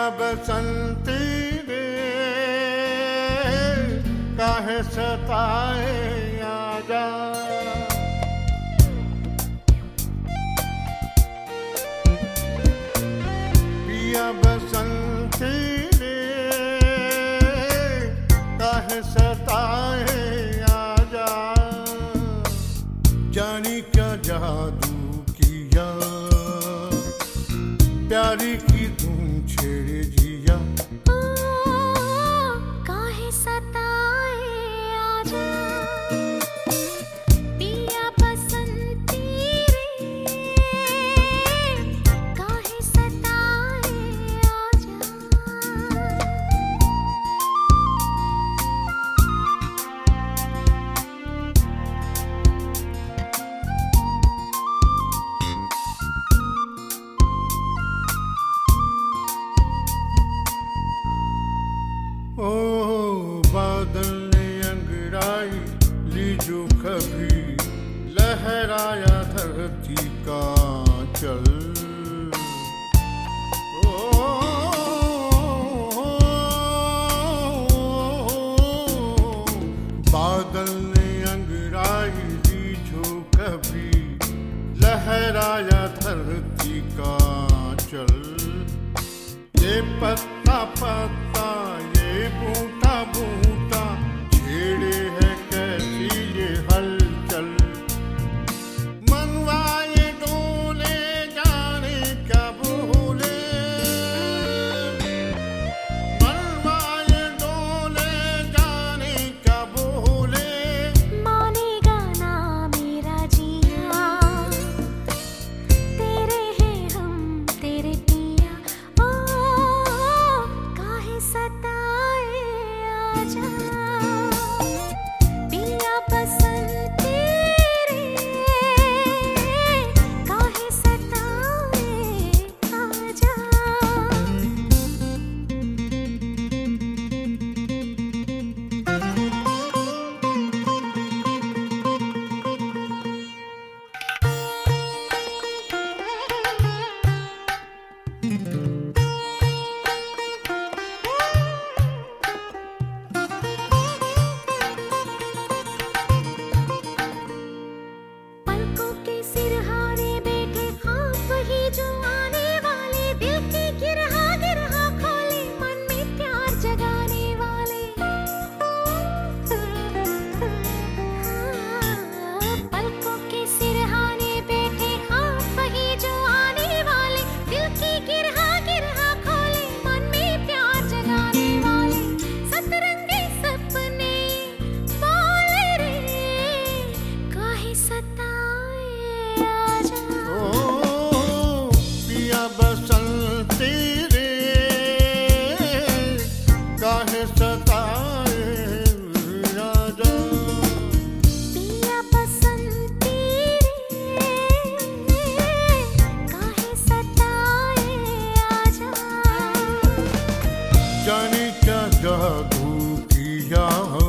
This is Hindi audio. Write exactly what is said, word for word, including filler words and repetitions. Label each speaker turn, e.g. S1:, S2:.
S1: बसंती रे काहे सताए आजा। पिया बसंती रे काहे सताए आजा। जानी क्या जादू किया प्यारी की धूम छेड़े जिया।
S2: ओ, काहे सताए आजा। पिया बसंती रे काहे सताए आजा।
S1: ओ बादल ने अंगड़ाई ली जो कभी लहराया धरती का चल। ओ बादल ने अंगड़ाई ली जो कभी लहराया धरती का चल। ये पत्ता पत्ता ये बूटा बूटा छेड़े है कैसी ये हलचल। मनवा ये डोले जाने क्या भूले। मनवा ये डोले जाने क्या भूले।
S2: मानेगा ना मेरा जिया तेरे हैं हम तेरे पिया। ओ काहे सताए आजा। पिया बसंती रे काहे सताए आजा। पलकों के सिरहाने बैठे ख्वाब वही जो आने वाले। दिल की गिरहा गिरहा खोले मन में प्यार जगाने वाले। पलकों के सिरहाने बैठे ख्वाब वही जो आने वाले। दिल की गिरहा गिरहा खोले मन में प्यार जगाने वाले। सतरंगी सपने बोले रे काहे सताए आजा।
S1: ओ पिया बसंती रे काहे सताए आजा।
S2: पिया बसंती रे काहे सताए आजा।
S1: जाने क्या जादू किया